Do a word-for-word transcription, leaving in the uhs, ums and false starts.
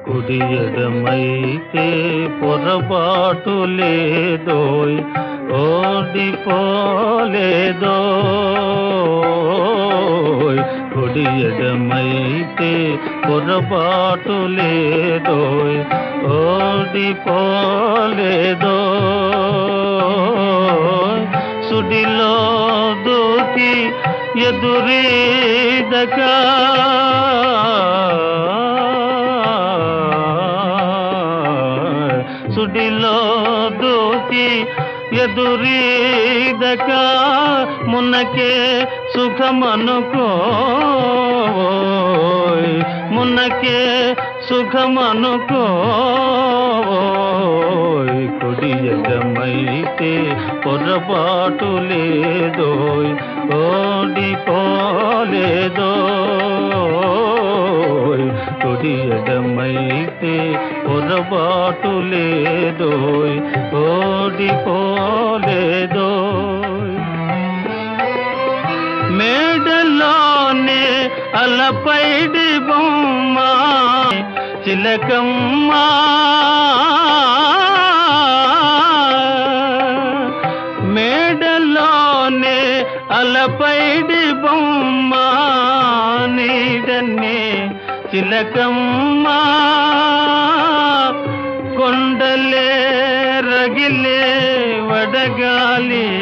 కుడి ఎడమైతే పొరపాటు లేదోయ్, ఓడిపోలేదోయ్. కుడి ఎడమైతే పొరపాటు లేదోయ్, ఓడిపోలేదోయ్. సుడిలో దూకి ఎదురీదక సుడిలో దూకి ఎదురీదక మునకే సుఖమనుకోయ్, మునకే సుఖమనుకోయ్. కుడి ఎడమైతే పొరపాటు లేదోయ్, ఓడిపోలేదోయ్. కుడి ఎడమైతే పొరపాటు లేదోయ్, ఓడిపోలేదోయ్. మేడలోనే అలపైడి బొమ్మ చిలకమ్మ, మేడలోనే అలపైడి బొమ్మ నీడనే చిలకమ్మ. కొండలే రగిలే వడగాలి